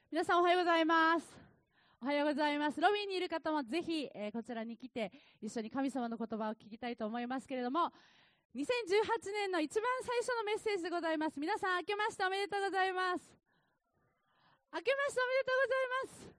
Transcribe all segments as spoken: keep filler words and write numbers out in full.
皆さんおはようございます。おはようございます。ロビーにいる方もぜひ、えー、こちらに来て一緒に神様の言葉を聞きたいと思いますけれども、にせんじゅうはちねんの一番最初のメッセージでございます。皆さん明けましておめでとうございます。明けましておめでとうございます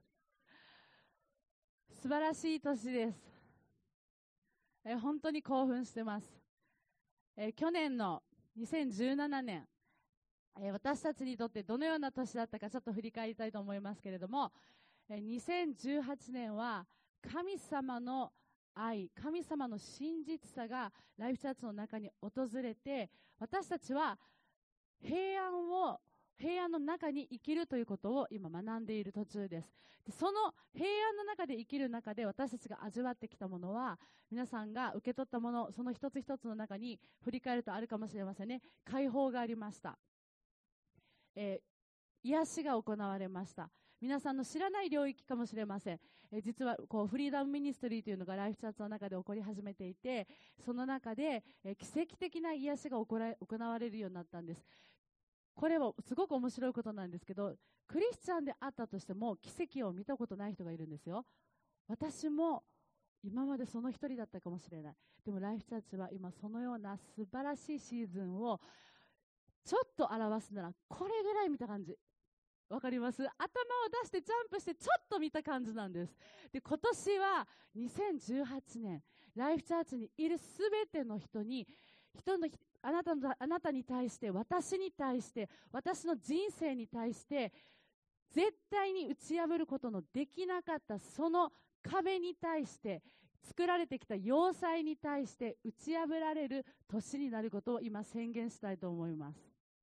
。素晴らしい年です。えー、本当に興奮してます。えー、去年のにせんじゅうななねん、えー、私たちにとってどのような年だったかちょっと振り返りたいと思いますけれども、えー、にせんじゅうはちねんは神様の愛、神様の真実さがライフチャーチの中に訪れて、私たちは平安を平安の中に生きるということを今学んでいる途中です。で、その平安の中で生きる中で私たちが味わってきたものは、皆さんが受け取ったもの、その一つ一つの中に振り返るとあるかもしれませんね。解放がありました。えー、癒しが行われました。皆さんの知らない領域かもしれません。えー、実はこうフリーダムミニストリーというのがライフチャーチの中で起こり始めていて、その中で、えー、奇跡的な癒しが行ら行われるようになったんです。これはすごく面白いことなんですけど、クリスチャンであったとしても奇跡を見たことない人がいるんですよ。私も今までその一人だったかもしれない。でもライフチャーチは今そのような素晴らしいシーズンをちょっと表すならこれぐらい見た感じ。わかります？頭を出してジャンプしてちょっと見た感じなんです。で、今年はにせんじゅうはちねん、ライフチャーチにいるすべての人に、人のあなたのあなたに対して、私に対して、私の人生に対して絶対に打ち破ることのできなかったその壁に対して、作られてきた要塞に対して打ち破られる年になることを今宣言したいと思います。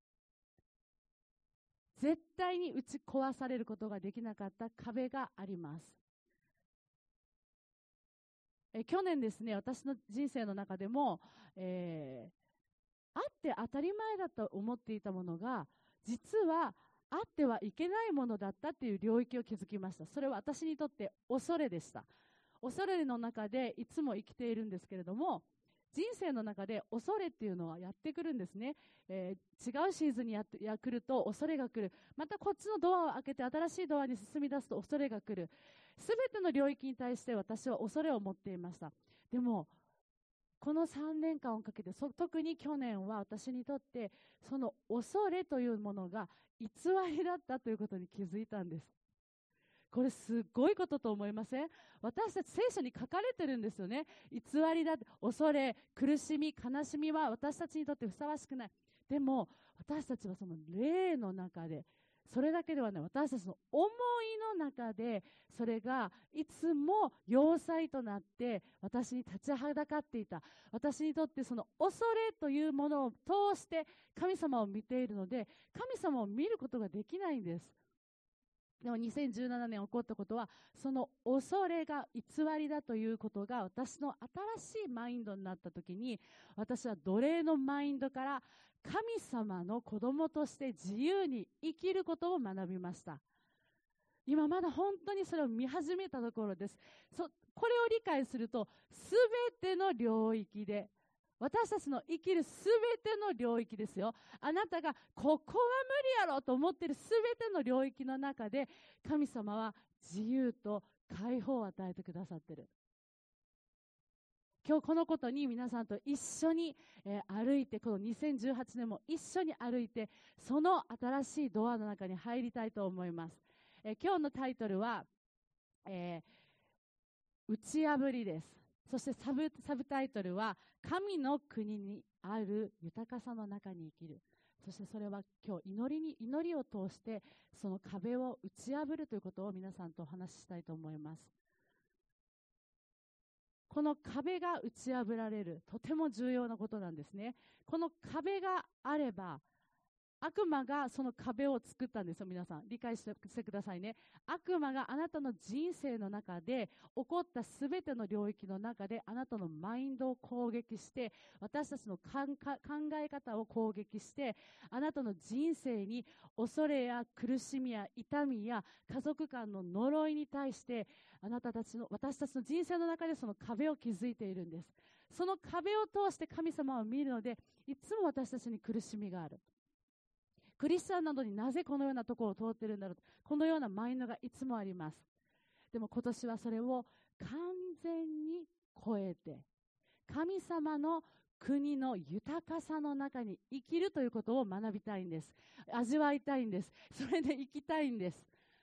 絶対に打ち壊されることができなかった壁があります。え去年ですね、私の人生の中でも、えーあって当たり前だと思っていたものが、実はあってはいけないものだったっていう領域を築きました。それは私にとって恐れでした。恐れの中でいつも生きているんですけれども、人生の中で恐れっていうのはやってくるんですね。えー、違うシーズンにやってや来ると恐れが来る。またこっちのドアを開けて新しいドアに進み出すと恐れが来る。すべての領域に対して私は恐れを持っていました。でもこのさんねんかんをかけて、特に去年は私にとってその恐れというものが偽りだったということに気づいたんです。これすごいことと思いません？私たち聖書に書かれてるんですよね。偽りだって、恐れ、苦しみ、悲しみは私たちにとってふさわしくない。でも私たちはその霊の中で、それだけではない、私たちの思いの中でそれがいつも要塞となって私に立ちはだかっていた。私にとってその恐れというものを通して神様を見ているので、神様を見ることができないんです。でもにせんじゅうななねん起こったことは、その恐れが偽りだということが私の新しいマインドになったときに、私は奴隷のマインドから神様の子供として自由に生きることを学びました。今まだ本当にそれを見始めたところです。そこれを理解すると、すべての領域で、私たちの生きるすべての領域ですよ。あなたがここは無理やろと思っているすべての領域の中で、神様は自由と解放を与えてくださっている。今日このことに皆さんと一緒に、えー、歩いて、このにせんじゅうはちねんも一緒に歩いて、その新しいドアの中に入りたいと思います。えー、今日のタイトルは、えー、打ち破りです。そしてサブ、サブタイトルは、神の国にある豊かさの中に生きる。そしてそれは今日祈りに、祈りを通してその壁を打ち破るということを皆さんとお話ししたいと思います。この壁が打ち破られる、とても重要なことなんですね。この壁があれば、悪魔がその壁を作ったんですよ。皆さん理解してくださいね。悪魔があなたの人生の中で起こったすべての領域の中であなたのマインドを攻撃して、私たちの考え方を攻撃して、あなたの人生に恐れや苦しみや痛みや家族間の呪いに対して、あなたたちの私たちの人生の中でその壁を築いているんです。その壁を通して神様を見るので、いつも私たちに苦しみがある。 クリスチャンなどになぜこのようなところを通っているんだろう、このようなマインドがいつもあります。でも今年はそれを完全に超えて、神様の国の豊かさの中に生きるということを学びたいんです。味わいたいんです。それで生きたいんです。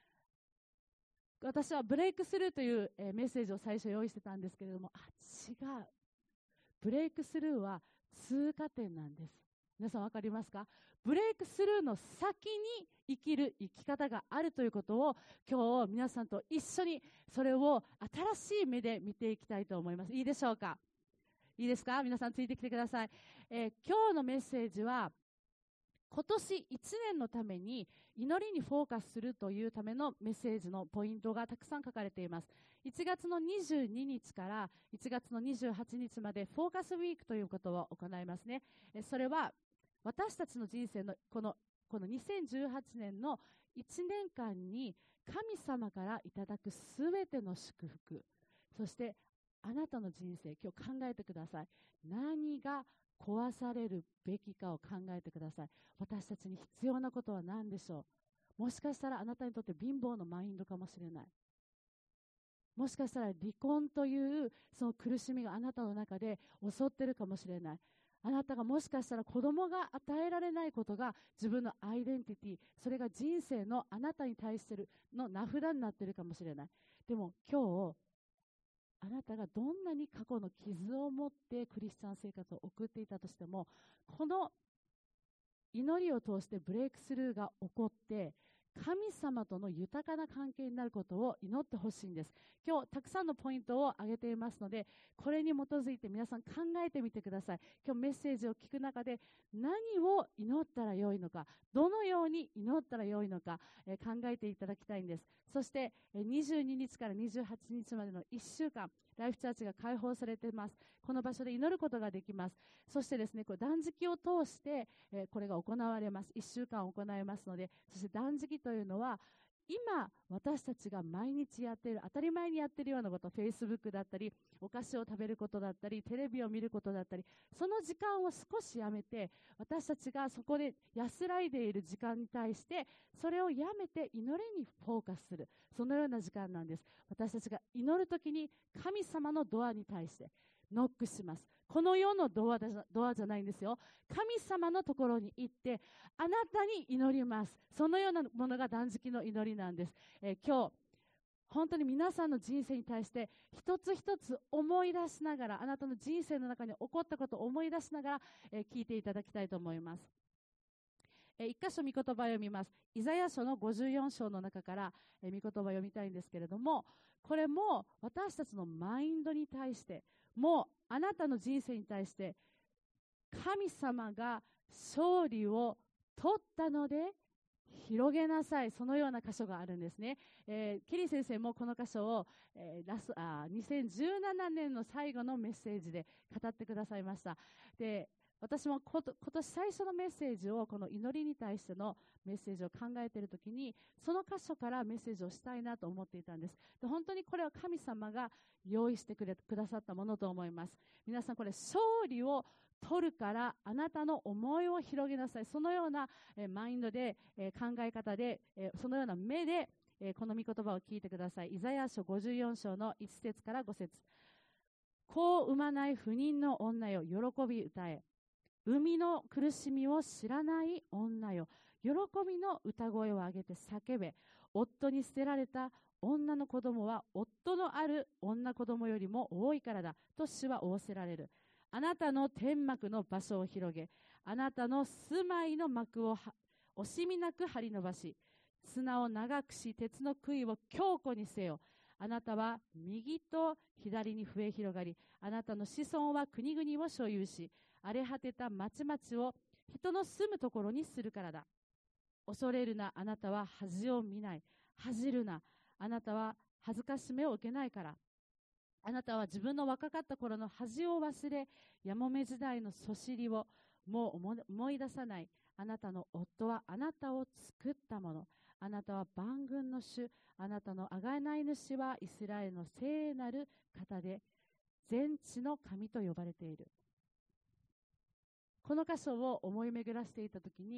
私はブレイクスルーという、えー、メッセージを最初用意してたんですけれども、あ、違う。ブレイクスルーは通過点なんです。皆さん分かりますか？ブレイクスルーの先に生きる生き方があるということを、今日皆さんと一緒にそれを新しい目で見ていきたいと思います。いいでしょうか？いいですか？皆さんついてきてください。えー、今日のメッセージは、今年いちねんのために祈りにフォーカスするというためのメッセージのポイントがたくさん書かれています。いちがつのにじゅうににちからいちがつのにじゅうはちにちまでフォーカスウィークということを行いますね。それは私たちの人生のこの、このにせんじゅうはちねんのいちねんかんに神様からいただくすべての祝福、そしてあなたの人生、今日考えてください。何が壊されるべきかを考えてください。私たちに必要なことは何でしょう？もしかしたらあなたにとって貧乏のマインドかもしれない。もしかしたら離婚というその苦しみがあなたの中で襲ってるかもしれない。あなたがもしかしたら子供が与えられないことが自分のアイデンティティ、それが人生のあなたに対しての名札になっているかもしれない。でも今日あなたがどんなに過去の傷を持ってクリスチャン生活を送っていたとしても、この祈りを通してブレイクスルーが起こって神様との豊かな関係になることを祈ってほしいんです。今日たくさんのポイントを挙げていますので、これに基づいて皆さん考えてみてください。今日メッセージを聞く中で何を祈ったらよいのか、どのように祈ったらよいのか、えー、考えていただきたいんです。そして、えー、にじゅうににちからにじゅうはちにちまでのいっしゅうかん、ライフチャーチが開放されています。この場所で祈ることができます。そしてですね、これ断食を通して、えー、これが行われます。いっしゅうかん行いますので、そして断食というのは今私たちが毎日やっている、当たり前にやっているようなこと、フェイスブックだったりお菓子を食べることだったりテレビを見ることだったり、その時間を少しやめて、私たちがそこで安らいでいる時間に対してそれをやめて祈りにフォーカスする、そのような時間なんです。私たちが祈るときに神様のドアに対してノックします。この世のドアだ、ドアじゃないんですよ。神様のところに行ってあなたに祈ります。そのようなものが断食の祈りなんです。えー、今日本当に皆さんの人生に対して一つ一つ思い出しながら、あなたの人生の中に起こったことを思い出しながら、えー、聞いていただきたいと思います。えー、一箇所御言葉を読みます。イザヤ書のごじゅうよんしょうの中から、えー、御言葉を読みたいんですけれども、これも私たちのマインドに対して、もうあなたの人生に対して神様が勝利を取ったので広げなさい、そのような箇所があるんですね。えー、ケリー先生もこの箇所を、えー、ラスあにせんじゅうななねんの最後のメッセージで語ってくださいました。で、私もこと今年最初のメッセージを、この祈りに対してのメッセージを考えているときに、その箇所からメッセージをしたいなと思っていたんです。で、本当にこれは神様が用意してくれくださったものと思います。皆さん、これ勝利を取るからあなたの思いを広げなさい、そのような、えー、マインドで、えー、考え方で、えー、そのような目で、えー、この御言葉を聞いてください。イザヤ書ごじゅうよんしょうのいちせつからごせつ。子を産まない不妊の女よ、喜び歌え。産みの苦しみを知らない女よ、喜びの歌声を上げて叫べ。夫に捨てられた女の子供は夫のある女子供よりも多いからだと主は仰せられる。あなたの天幕の場所を広げ、あなたの住まいの幕を惜しみなく張り伸ばし、砂を長くし鉄の杭を強固にせよ。あなたは右と左に増え広がり、あなたの子孫は国々を所有し、荒れ果てた町々を人の住むところにするからだ。恐れるな、あなたは恥を見ない。恥じるな、あなたは恥ずかしめを受けないから。あなたは自分の若かった頃の恥を忘れ、やもめ時代のそしりをもう思い出さない。あなたの夫はあなたを作ったもの。あなたは万軍の主。あなたの贖い主はイスラエルの聖なる方で、全地の神と呼ばれている。この箇所を思い巡らしていたときに、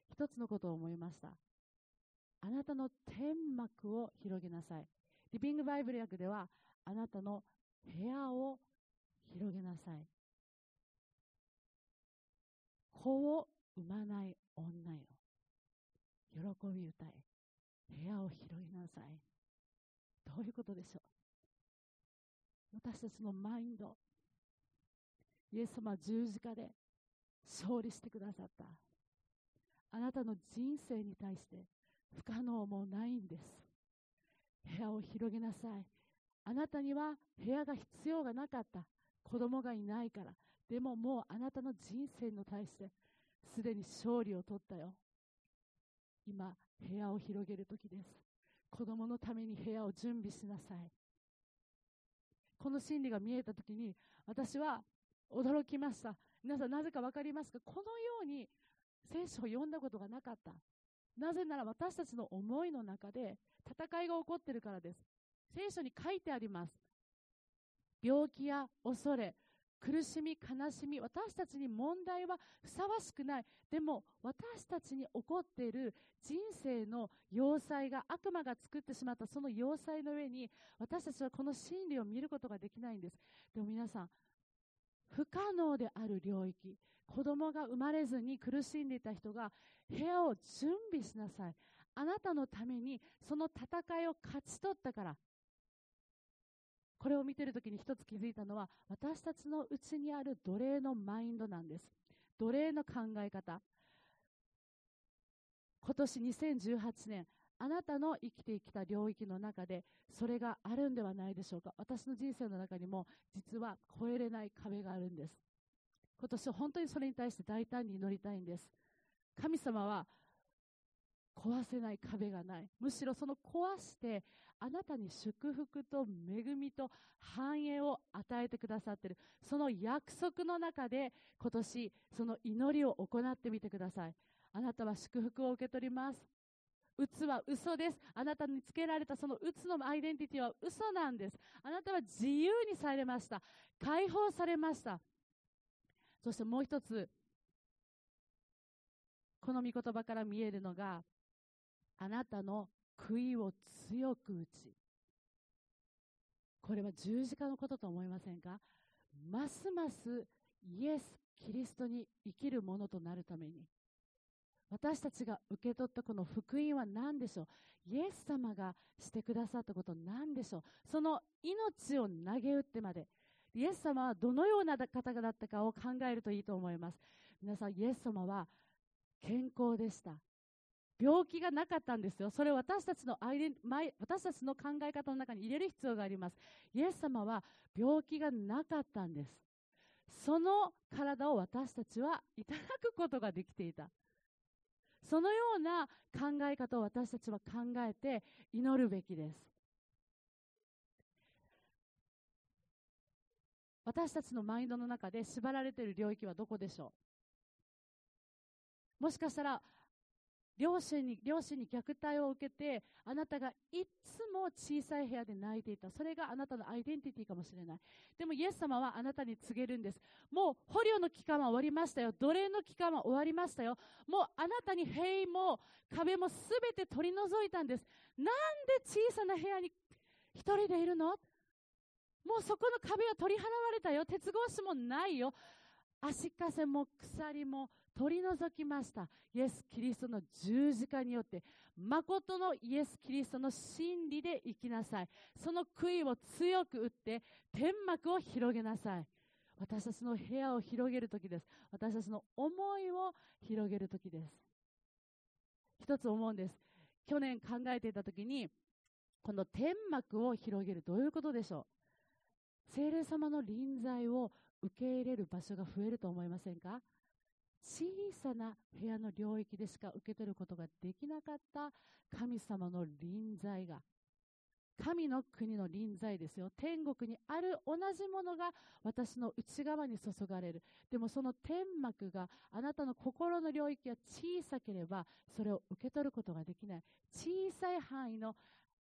一つのことを思いました。あなたの天幕を広げなさい。リビングバイブル訳では、あなたの部屋を広げなさい。子を産まない女よ、喜び歌え、部屋を広げなさい。どういうことでしょう。私たちのマインド、イエス様は十字架で勝利してくださった。あなたの人生に対して不可能もないんです。部屋を広げなさい。あなたには部屋が必要がなかった。子供がいないから。でももうあなたの人生に対してすでに勝利を取ったよ。今、部屋を広げる時です。子供のために部屋を準備しなさい。この真理が見えた時に私は驚きました。皆さんなぜか分かりますか？このように聖書を読んだことがなかった。なぜなら私たちの思いの中で戦いが起こっているからです。聖書に書いてあります。病気や恐れ、苦しみ、悲しみ、私たちに問題はふさわしくない。でも私たちに起こっている人生の要塞が、悪魔が作ってしまったその要塞の上に私たちはこの真理を見ることができないんです。でも皆さん、不可能である領域、子供が生まれずに苦しんでいた人が部屋を準備しなさい。あなたのためにその戦いを勝ち取ったから。これを見ているときに一つ気づいたのは、私たちのうちにある奴隷のマインドなんです。奴隷の考え方。今年にせんじゅうはちねん、あなたの生きてきた領域の中でそれがあるんではないでしょうか。私の人生の中にも実は越えれない壁があるんです。今年本当にそれに対して大胆に祈りたいんです。神様は壊せない壁がない。むしろその壊してあなたに祝福と恵みと繁栄を与えてくださっている、その約束の中で今年その祈りを行ってみてください。あなたは祝福を受け取ります。うつは嘘です。あなたにつけられたそのうつのアイデンティティは嘘なんです。あなたは自由にされました。解放されました。そしてもう一つ、この御言葉から見えるのが、あなたの杭を強く打ち、これは十字架のことと思いませんか？ますますイエス・キリストに生きるものとなるために、私たちが受け取ったこの福音は何でしょう？イエス様がしてくださったこと何でしょう？その命を投げ打ってまで、イエス様はどのような方だったかを考えるといいと思います。皆さん、イエス様は健康でした。病気がなかったんですよ。それを私たちのアイデン私たちの考え方の中に入れる必要があります。イエス様は病気がなかったんです。その体を私たちはいただくことができていた。そのような考え方を私たちは考えて祈るべきです。私たちのマインドの中で縛られている領域はどこでしょう？もしかしたら両親に、両親に虐待を受けて、あなたがいつも小さい部屋で泣いていた。それがあなたのアイデンティティかもしれない。でもイエス様はあなたに告げるんです。もう捕虜の期間は終わりましたよ。奴隷の期間は終わりましたよ。もうあなたに塀も壁もすべて取り除いたんです。なんで小さな部屋に一人でいるの？もうそこの壁は取り払われたよ。鉄格子もないよ。足かせも鎖も取り除きました。イエス・キリストの十字架によって、誠のイエス・キリストの真理で生きなさい。その杭を強く打って天幕を広げなさい。私たちの部屋を広げるときです。私たちの思いを広げるときです。一つ思うんです。去年考えていたときに、この天幕を広げる、どういうことでしょう？聖霊様の臨在を受け入れる場所が増えると思いませんか？小さな部屋の領域でしか受け取ることができなかった神様の臨在が、神の国の臨在ですよ。天国にある同じものが私の内側に注がれる。でもその天幕があなたの心の領域が小さければそれを受け取ることができない。小さい範囲の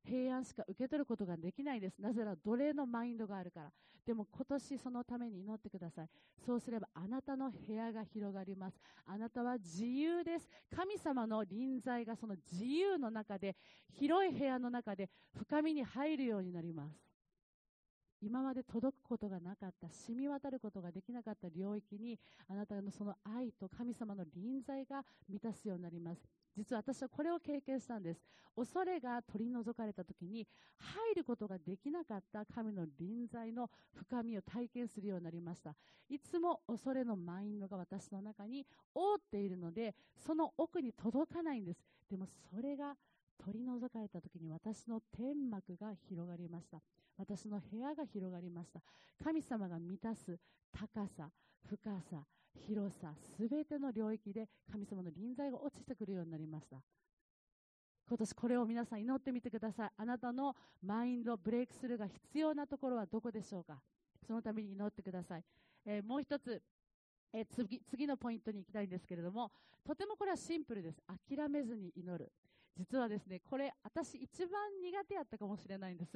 平安しか受け取ることができないです。なぜなら奴隷のマインドがあるから。でも今年そのために祈ってください。そうすればあなたの部屋が広がります。あなたは自由です。神様の臨在がその自由の中で、広い部屋の中で深みに入るようになります。今まで届くことがなかった、染み渡ることができなかった領域に、あなたのその愛と神様の臨在が満たすようになります。実は私はこれを経験したんです。恐れが取り除かれた時に、入ることができなかった神の臨在の深みを体験するようになりました。いつも恐れのマインドが私の中に覆っているので、その奥に届かないんです。でもそれが取り除かれた時に、私の天幕が広がりました。私の部屋が広がりました。神様が満たす高さ、深さ、広さ、すべての領域で神様の臨在が落ちてくるようになりました。今年これを皆さん祈ってみてください。あなたのマインドブレイクスルーが必要なところはどこでしょうか。そのために祈ってください。えー、もう一つ、えー、次、次のポイントに行きたいんですけれども、とてもこれはシンプルです。諦めずに祈る。実はですね、これ私一番苦手やったかもしれないんです。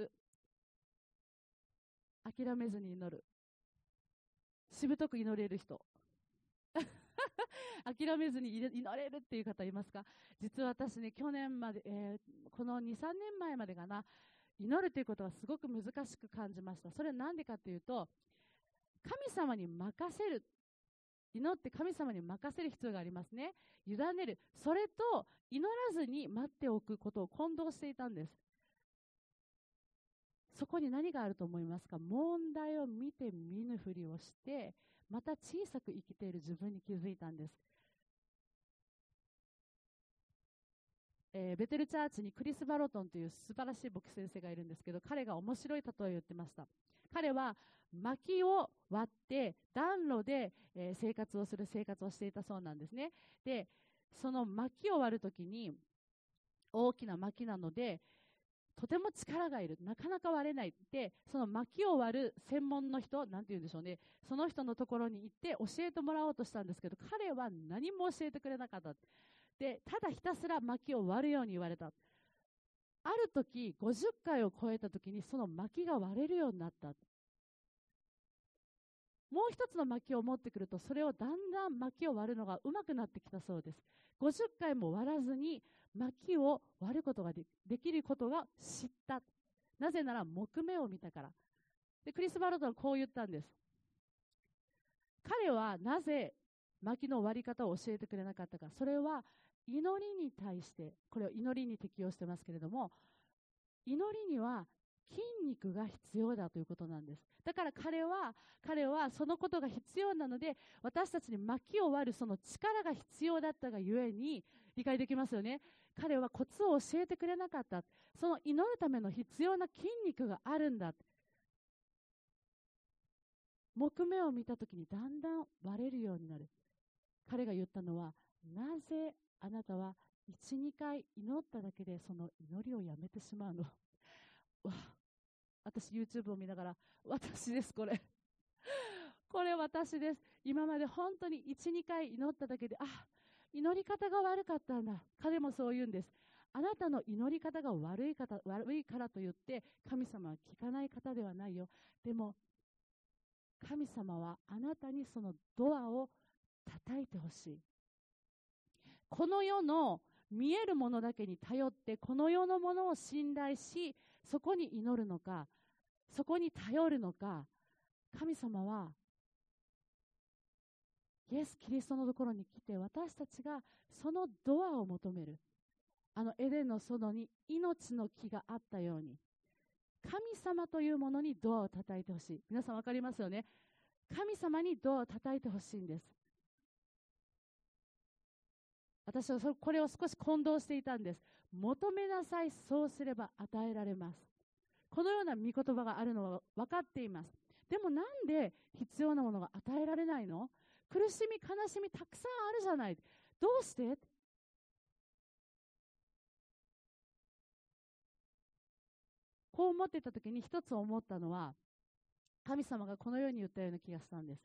諦めずに祈る。しぶとく祈れる人。諦めずに祈れるっていう方いますか？実は私ね、去年まで、えー、このに、さんねんまえまでかな、祈るということはすごく難しく感じました。それは何でかというと、神様に任せる。祈って神様に任せる必要がありますね。委ねる。それと祈らずに待っておくことを混同していたんです。そこに何があると思いますか？問題を見て見ぬふりをして、また小さく生きている自分に気づいたんです。えー、ベテルチャーチにクリス・バロトンという素晴らしい牧師先生がいるんですけど、彼が面白い例えを言ってました。彼は薪を割って暖炉で、えー、生活をする生活をしていたそうなんですね。で、その薪を割るときに、大きな薪なのでとても力がいる、なかなか割れないで、その薪を割る専門の人、なんて言うんでしょうね、その人のところに行って教えてもらおうとしたんですけど、彼は何も教えてくれなかった。で、ただひたすら薪を割るように言われた。ある時ごじゅっかいを超えた時にその薪が割れるようになった。もう一つの薪を持ってくると、それをだんだん薪を割るのが上手くなってきたそうです。ごじゅっかいも割らずに薪を割ることが で, できることが知った。なぜなら木目を見たから。で、クリス・バロトンはこう言ったんです。彼はなぜ薪の割り方を教えてくれなかったか。それは祈りに対して、これを祈りに適用してますけれども、祈りには筋肉が必要だということなんです。だから彼は彼はそのことが必要なので、私たちに薪を割るその力が必要だったがゆえに、理解できますよね。彼はコツを教えてくれなかった。その祈るための必要な筋肉があるんだ。木目を見たときにだんだん割れるようになる。彼が言ったのは、なぜあなたはいち、にかい祈っただけでその祈りをやめてしまうの。わ、私 YouTube を見ながら、私ですこれこれ私です。今まで本当にいち、にかい祈っただけで、あ、祈り方が悪かったんだ。彼もそう言うんです。あなたの祈り方が悪い方、悪いからと言って神様は聞かない方ではないよ。でも神様はあなたにそのドアを叩いてほしい。この世の見えるものだけに頼って、この世のものを信頼し、そこに祈るのか、そこに頼るのか、神様はイエス・キリストのところに来て、私たちがそのドアを求める。あのエデンの園に命の木があったように、神様というものにドアを叩いてほしい。皆さん分かりますよね。神様にドアを叩いてほしいんです。私はこれを少し混同していたんです。求めなさい、そうすれば与えられます。このような御言葉があるのは分かっています。でもなんで必要なものが与えられないの？苦しみ、悲しみたくさんあるじゃない。どうして？こう思っていたときに一つ思ったのは、神様がこのように言ったような気がしたんです。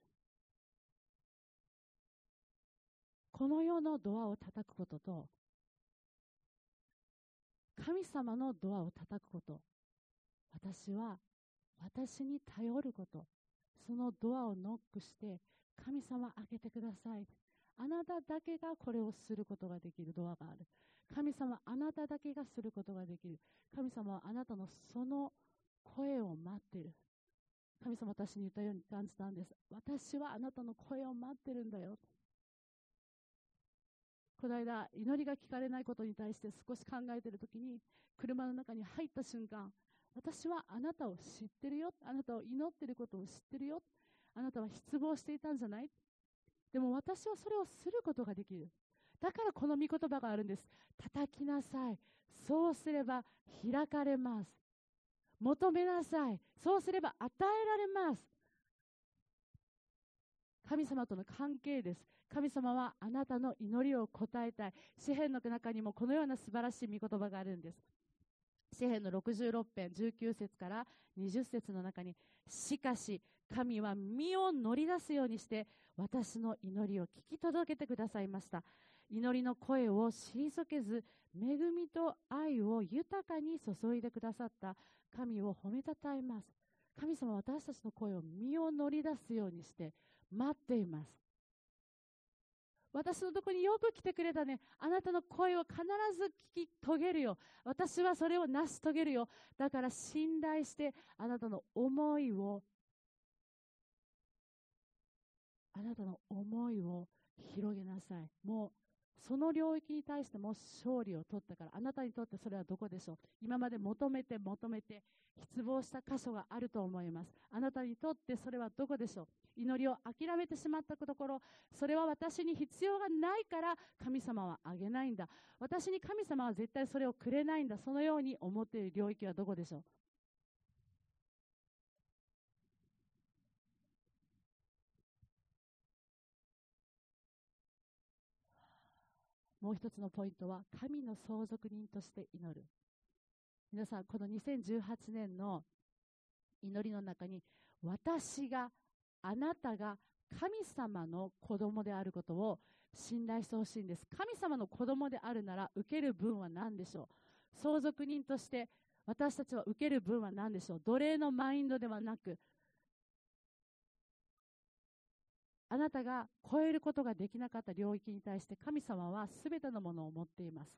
この世のドアを叩くことと、 神様のドアを叩くこと、私は私に頼ること、そのドアをノックして、神様開けてください、あなただけがこれをすることができるドアがある、神様あなただけがすることができる、神様はあなたのその声を待っている。神様私に言ったように感じたんです。私はあなたの声を待ってるんだよ。この間祈りが聞かれないことに対して少し考えているときに、車の中に入った瞬間、私はあなたを知ってるよ、あなたを祈っていることを知ってるよ、あなたは失望していたんじゃない、でも私はそれをすることができる。だからこの御言葉があるんです。叩きなさい、そうすれば開かれます。求めなさい、そうすれば与えられます。神様との関係です。神様はあなたの祈りを答えたい。詩篇の中にもこのような素晴らしい御言葉があるんです。詩篇のろくじゅうろく編じゅうきゅう節からにじゅう節の中に、しかし神は身を乗り出すようにして私の祈りを聞き届けてくださいました。祈りの声を退けず、恵みと愛を豊かに注いでくださった神を褒めたたえます。神様は私たちの声を身を乗り出すようにして待っています。私のところによく来てくれたね。あなたの声を必ず聞き遂げるよ。私はそれを成し遂げるよ。だから信頼してあなたの思いをあなたの思いを広げなさい。もうその領域に対しても勝利を取ったから、あなたにとってそれはどこでしょう。今まで求めて求めて失望した箇所があると思います。あなたにとってそれはどこでしょう。祈りを諦めてしまったところ、それは私に必要がないから神様はあげないんだ、私に神様は絶対それをくれないんだ、そのように思っている領域はどこでしょう。もう一つのポイントは、神の相続人として祈る。皆さん、このにせんじゅうはちねんの祈りの中に、私が、あなたが神様の子供であることを信頼してほしいんです。神様の子供であるなら受ける分は何でしょう。相続人として私たちは受ける分は何でしょう。奴隷のマインドではなく、あなたが超えることができなかった領域に対して神様は全てのものを持っています。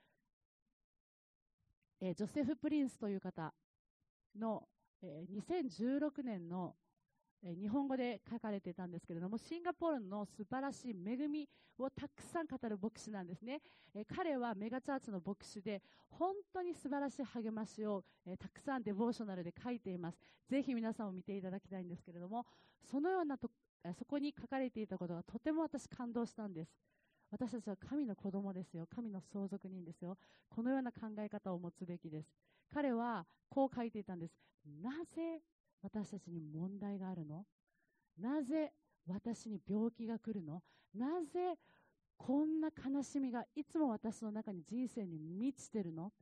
えー、ジョセフ・プリンスという方の、えー、にせんじゅうろくねんの、えー、日本語で書かれていたんですけれども、シンガポールの素晴らしい恵みをたくさん語る牧師なんですね。えー、彼はメガチャーチの牧師で、本当に素晴らしい励ましを、えー、たくさんデボーショナルで書いています。ぜひ皆さんも見ていただきたいんですけれども、そのようなとそこに書かれていたことがとても私感動したんです。私たちは神の子供ですよ。神の相続人ですよ。このような考え方を持つべきです。彼はこう書いていたんです。なぜ私たちに問題があるの？なぜ私に病気が来るの？なぜこんな悲しみがいつも私の中に人生に満ちてるの？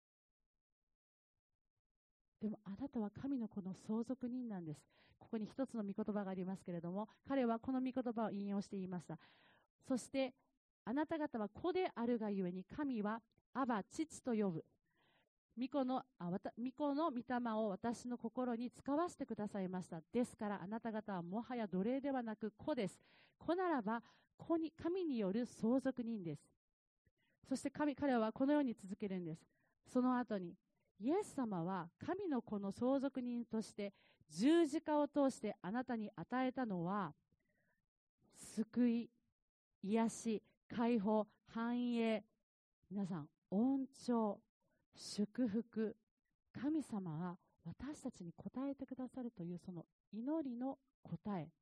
でもあなたは神の子の相続人なんです。ここに一つの御言葉がありますけれども、彼はこの御言葉を引用して言いました。そしてあなた方は子であるがゆえに、神はアバ父と呼ぶ。御子のあわた御子の御霊を私の心に使わせてくださいました。ですからあなた方はもはや奴隷ではなく子です。子ならば子に神による相続人です。そして神彼はこのように続けるんです。その後に、イエス様は神の子の相続人として十字架を通してあなたに与えたのは、救い、癒し、解放、繁栄、皆さん、恩寵、祝福、神様は私たちに応えてくださるというその祈りの答え。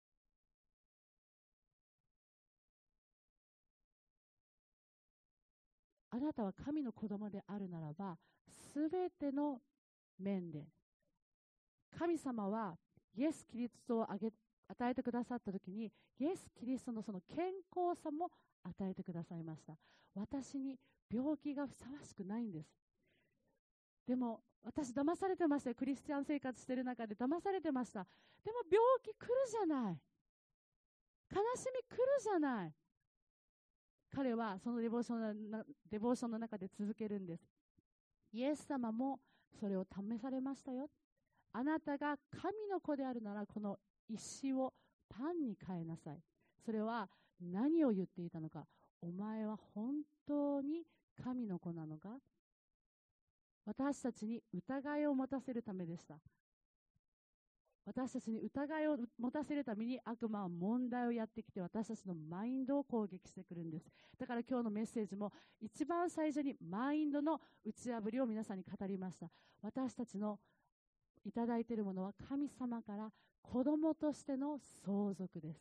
あなたは神の子供であるならば、すべての面で神様はイエス・キリストをあげ与えてくださったときに、イエス・キリストのその健康さも与えてくださいました。私に病気がふさわしくないんです。でも私騙されてましたよ。クリスチャン生活している中で騙されてました。でも病気来るじゃない、悲しみ来るじゃない。彼はそのデボーションのデボーションの中で続けるんです。 イエス様もそれを試されましたよ。あなたが神の子であるなら、この石をパンに変えなさい。それは何を言っていたのか。お前は本当に神の子なのか。私たちに疑いを持たせるためでした。私たちに疑いを持たせるために悪魔は問題をやってきて、私たちのマインドを攻撃してくるんです。だから今日のメッセージも一番最初にマインドの打ち破りを皆さんに語りました。私たちのいただいているものは神様から子供としての相続です。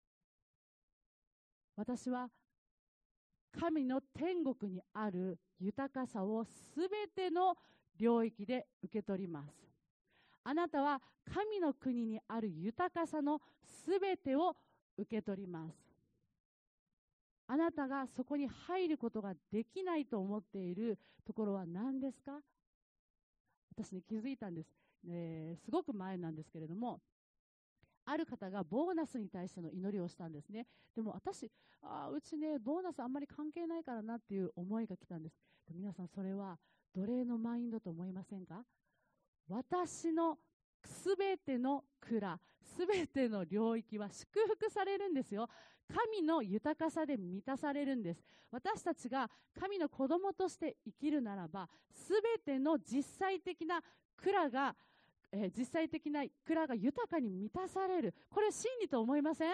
私は神の天国にある豊かさをすべての領域で受け取ります。あなたは神の国にある豊かさのすべてを受け取ります。あなたがそこに入ることができないと思っているところは何ですか？私に気づいたんです。えー、すごく前なんですけれども、ある方がボーナスに対しての祈りをしたんですね。でも私、あうちね、ボーナスあんまり関係ないからなっていう思いが来たんです。で皆さん、それは奴隷のマインドと思いませんか？私のすべての蔵、すべての領域は祝福されるんですよ。神の豊かさで満たされるんです。私たちが神の子供として生きるならば、すべての実際的な蔵が、えー、実際的な蔵が豊かに満たされる。これ真理と思いません？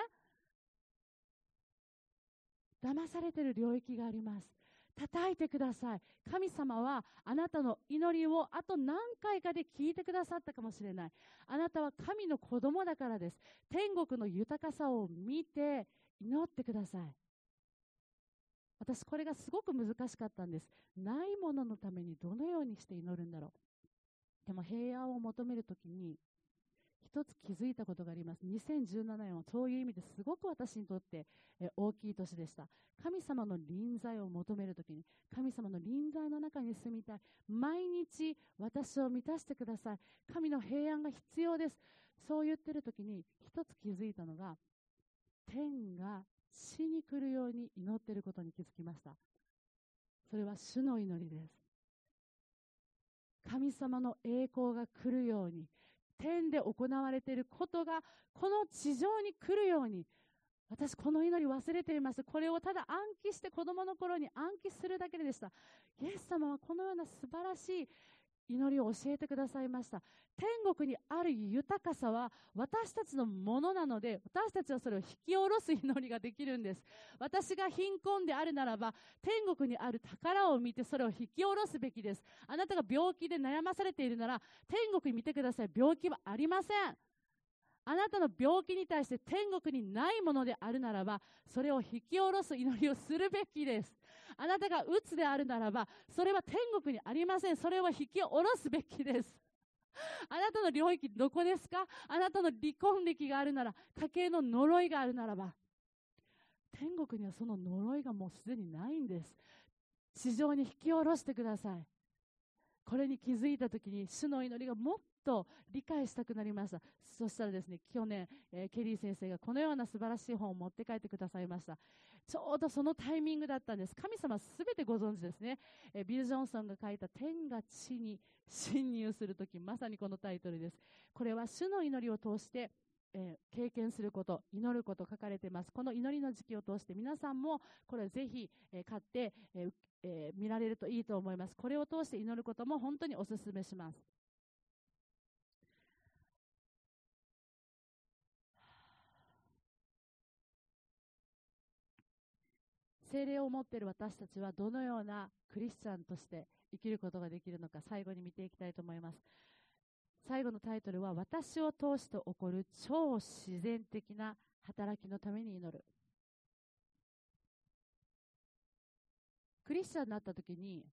騙されている領域があります。叩いてください。神様はあなたの祈りをあと何回かで聞いてくださったかもしれない。あなたは神の子供だからです。天国の豊かさを見て祈ってください。私これがすごく難しかったんです。ないもののためにどのようにして祈るんだろう。でも平安を求めるときに一つ気づいたことがあります。にせんじゅうななねんはそういう意味ですごく私にとって大きい年でした。神様の臨在を求めるときに、神様の臨在の中に住みたい。毎日私を満たしてください。神の平安が必要です。そう言ってるときに一つ気づいたのが、天が地に来るように祈っていることに気づきました。それは主の祈りです。神様の栄光が来るように、天で行われていることがこの地上に来るように、私この祈り忘れています。これをただ暗記して子供の頃に暗記するだけでした。イエス様はこのような素晴らしい祈りを教えてくださいました。天国にある豊かさは私たちのものなので、私たちはそれを引き下ろす祈りができるんです。私が貧困であるならば、天国にある宝を見てそれを引き下ろすべきです。あなたが病気で悩まされているなら、天国に見てください。病気はありません。あなたの病気に対して天国にないものであるならば、それを引き下ろす祈りをするべきです。あなたがうつであるならば、それは天国にありません。それは引き下ろすべきです。あなたの領域どこですか？あなたの離婚歴があるなら、家計の呪いがあるならば、天国にはその呪いがもうすでにないんです。地上に引き下ろしてください。これに気づいたときに、主の祈りがもっと理解したくなりました。そしたらですね、去年、えー、ケリー先生がこのような素晴らしい本を持って帰ってくださいました。ちょうどそのタイミングだったんです。神様すべてご存知ですね。えー、ビル・ジョンソンが書いた天が地に侵入するとき、まさにこのタイトルです。これは主の祈りを通して、えー、経験すること、祈ること書かれています。この祈りの時期を通して皆さんもこれぜひ、えー、買って、えーえー、見られるといいと思います。これを通して祈ることも本当にお勧めします。聖霊を持っている私たちはどのようなクリスチャンとして生きることができるのか、最後に見ていきたいと思います。最後のタイトルは、私を通して起こる超自然的な働きのために祈る。クリスチャンになった時に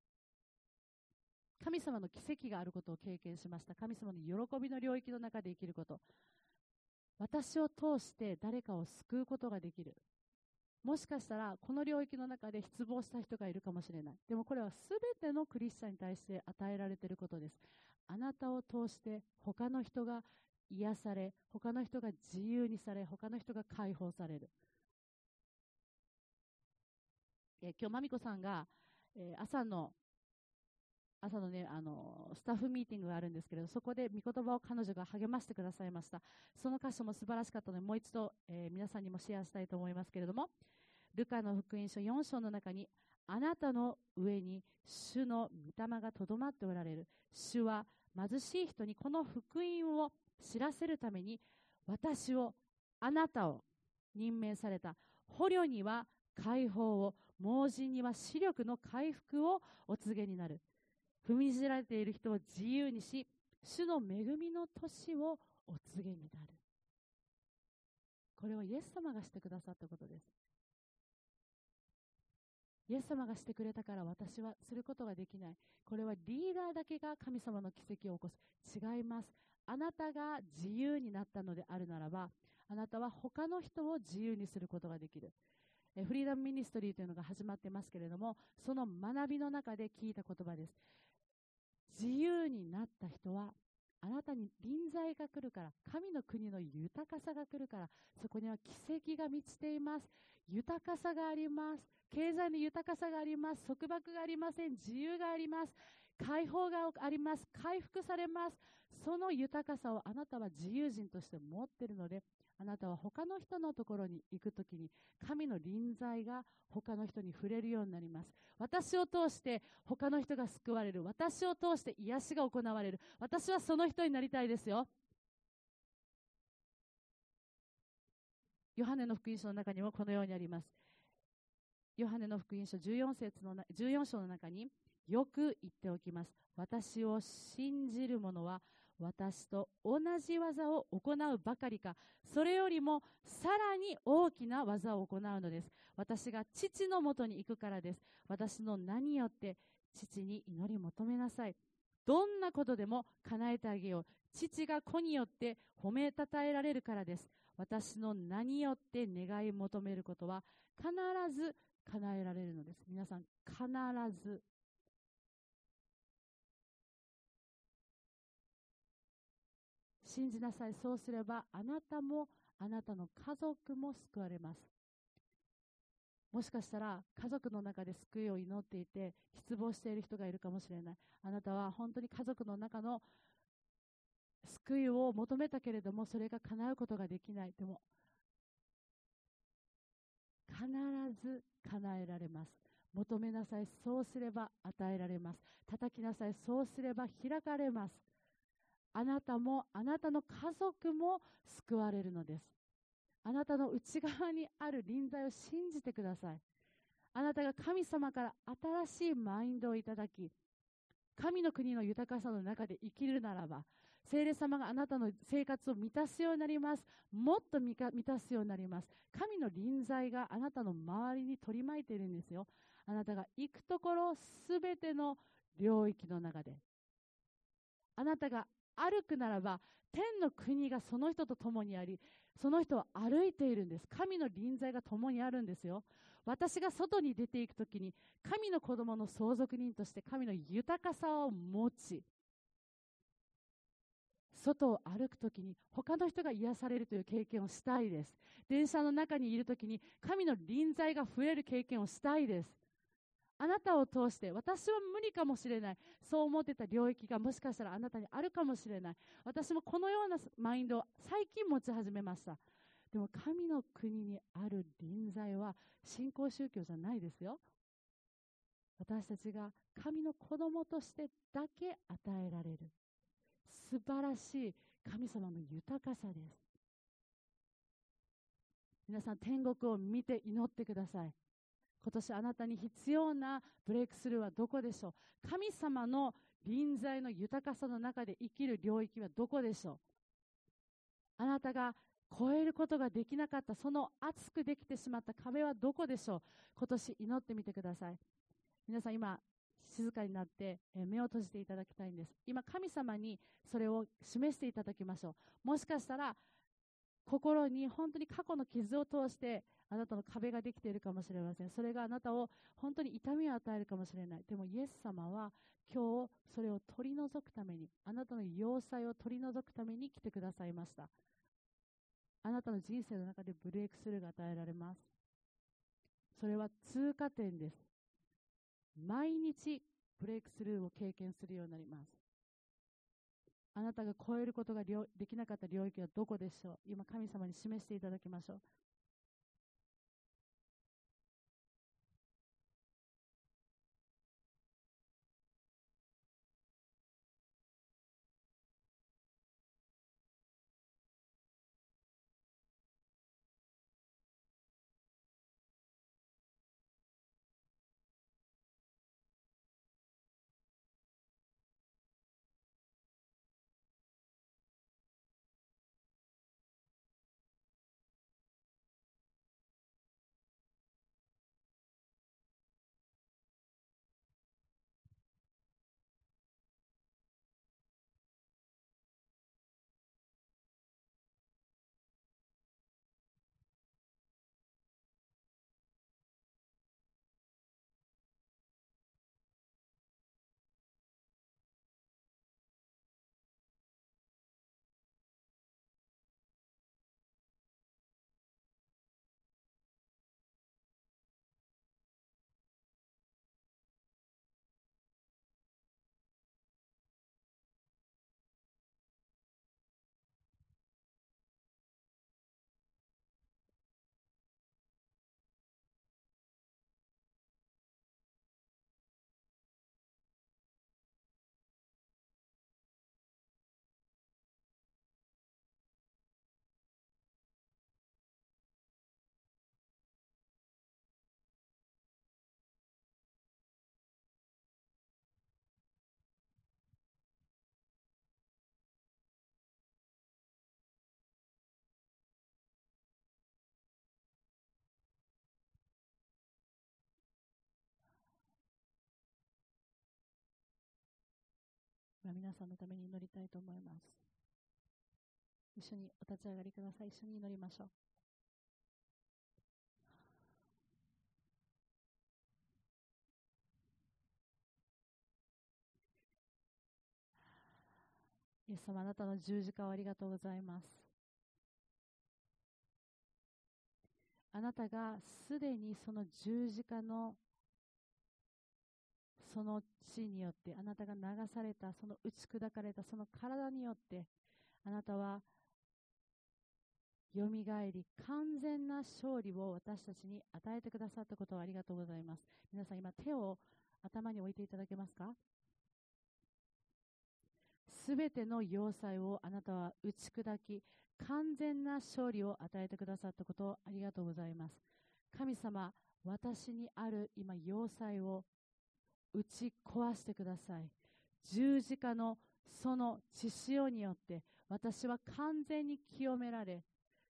神様の奇跡があることを経験しました。神様の喜びの領域の中で生きること、私を通して誰かを救うことができる。もしかしたらこの領域の中で失望した人がいるかもしれない。でもこれはすべてのクリスチャンに対して与えられていることです。あなたを通して他の人が癒され、他の人が自由にされ、他の人が解放される。え今日まみこさんが、えー、朝の朝のね、あの、スタッフミーティングがあるんですけれど、そこで御言葉を彼女が励ましてくださいました。その箇所も素晴らしかったので、もう一度、えー皆さんにもシェアしたいと思いますけれども、ルカの福音書よん章の中に、あなたの上に主の御霊がとどまっておられる。主は貧しい人にこの福音を知らせるために、私を、あなたを任命された。捕虜には解放を、盲人には視力の回復をお告げになる。踏みにじられている人を自由にし、主の恵みの年をお告げになる。これはイエス様がしてくださったことです。イエス様がしてくれたから私はすることができない。これはリーダーだけが神様の奇跡を起こす。違います。あなたが自由になったのであるならば、あなたは他の人を自由にすることができる。えフリーダムミニストリーというのが始まってますけれども、その学びの中で聞いた言葉です。自由になった人は、あなたに臨在が来るから、神の国の豊かさが来るから、そこには奇跡が満ちています。豊かさがあります。経済の豊かさがあります。束縛がありません。自由があります。解放があります。回復されます。その豊かさをあなたは自由人として持っているので、あなたは他の人のところに行くときに、神の臨在が他の人に触れるようになります。私を通して他の人が救われる。私を通して癒しが行われる。私はその人になりたいですよ。ヨハネの福音書の中にもこのようにあります。ヨハネの福音書じゅうよん節のじゅうよん章の中に、よく言っておきます。私を信じる者は私と同じ技を行うばかりか、それよりもさらに大きな技を行うのです。私が父のもとに行くからです。私の名によって父に祈り求めなさい。どんなことでも叶えてあげよう。父が子によって褒めたたえられるからです。私の名によって願い求めることは必ず叶えられるのです。皆さん、必ず。信じなさい。そうすればあなたもあなたの家族も救われます。もしかしたら家族の中で救いを祈っていて失望している人がいるかもしれない。あなたは本当に家族の中の救いを求めたけれども、それが叶うことができない。でも必ず叶えられます。求めなさい。そうすれば与えられます。叩きなさい。そうすれば開かれます。あなたもあなたの家族も救われるのです。あなたの内側にある臨在を信じてください。あなたが神様から新しいマインドをいただき、神の国の豊かさの中で生きるならば、聖霊様があなたの生活を満たすようになります。もっと満たすようになります。神の臨在があなたの周りに取り巻いているんですよ。あなたが行くところすべての領域の中で。あなたが歩くならば、天の国がその人と共にあり、その人は歩いているんです。神の臨在が共にあるんですよ。私が外に出ていくときに、神の子供の相続人として神の豊かさを持ち、外を歩くときに他の人が癒されるという経験をしたいです。電車の中にいるときに神の臨在が増える経験をしたいです。あなたを通して、私は無理かもしれない。そう思ってた領域がもしかしたらあなたにあるかもしれない。私もこのようなマインドを最近持ち始めました。でも神の国にある臨在は新興宗教じゃないですよ。私たちが神の子供としてだけ与えられる素晴らしい神様の豊かさです。皆さん、天国を見て祈ってください。今年あなたに必要なブレイクスルーはどこでしょう。神様の臨在の豊かさの中で生きる領域はどこでしょう。あなたが超えることができなかったその厚くできてしまった壁はどこでしょう。今年祈ってみてください。皆さん、今静かになって目を閉じていただきたいんです。今神様にそれを示していただきましょう。もしかしたら心に本当に過去の傷を通してあなたの壁ができているかもしれません。それがあなたを本当に痛みを与えるかもしれない。でもイエス様は今日それを取り除くために、あなたの要塞を取り除くために来てくださいました。あなたの人生の中でブレイクスルーが与えられます。それは通過点です。毎日ブレイクスルーを経験するようになります。あなたが超えることができなかった領域はどこでしょう。今神様に示していただきましょう。皆さんのために祈りたいと思います。一緒にお立ち上がりください。一緒に祈りましょう。イエス様、あなたの十字架をありがとうございます。あなたがすでにその十字架のその血によって、あなたが流された、その打ち砕かれたその体によって、あなたはよみがえり、完全な勝利を私たちに与えてくださったことをありがとうございます。皆さん今手を頭に置いていただけますか？すべての要塞をあなたは打ち砕き、完全な勝利を与えてくださったことをありがとうございます。神様、私にある今要塞を打ち壊してください。十字架のその血潮によって私は完全に清められ、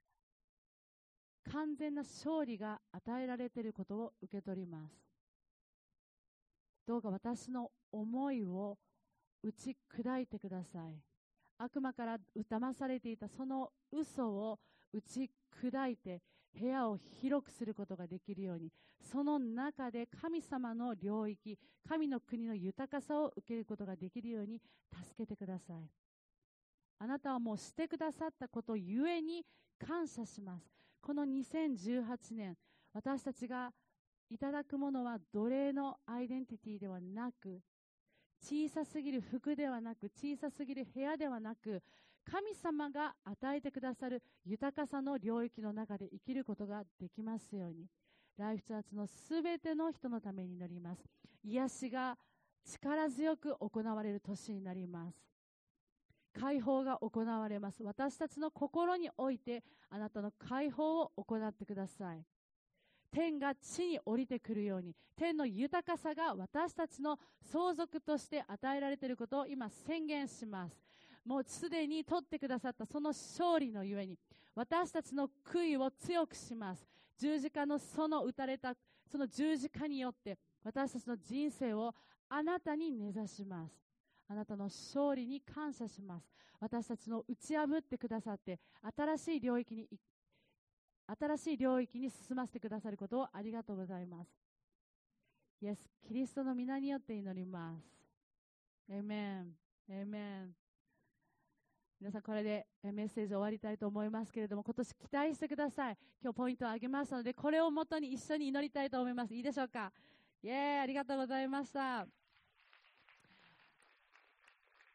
完全な勝利が与えられていることを受け取ります。どうか私の思いを打ち砕いてください。悪魔から騙されていたその嘘を打ち砕いて部屋を広くすることができるように、その中で神様の領域、神の国の豊かさを受けることができるように助けてください。あなたはもうしてくださったことゆえに感謝します。このにせんじゅうはちねん、私たちがいただくものは奴隷のアイデンティティではなく、小さすぎる服ではなく、小さすぎる部屋ではなく、神様が与えてくださる豊かさの領域の中で生きることができますように。ライフチャーチのすべての人のために祈ります。癒しが力強く行われる年になります。解放が行われます。私たちの心においてあなたの解放を行ってください。天が地に降りてくるように、天の豊かさが私たちの相続として与えられていることを今宣言します。もうすでに取ってくださったその勝利のゆえに、私たちの悔いを強くします。十字架のその打たれたその十字架によって私たちの人生をあなたに根ざします。あなたの勝利に感謝します。私たちの打ち破ってくださって、新しい領域に新しい領域に進ませてくださることをありがとうございます。イエス・キリストの皆によって祈ります。エーメン、エーメン。皆さんこれでメッセージ終わりたいと思いますけれども、今年期待してください。今日ポイントを挙げましたので、これをもとに一緒に祈りたいと思います。いいでしょうか。イエーイ、ありがとうございました。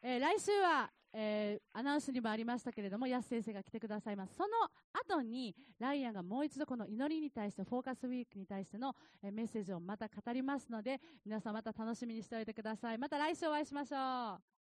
えー来週は、えーアナウンスにもありましたけれども、安先生が来てくださいます。その後に、ライアンがもう一度この祈りに対して、フォーカスウィークに対しての、えーメッセージをまた語りますので、皆さんまた楽しみにしておいてください。また来週お会いしましょう。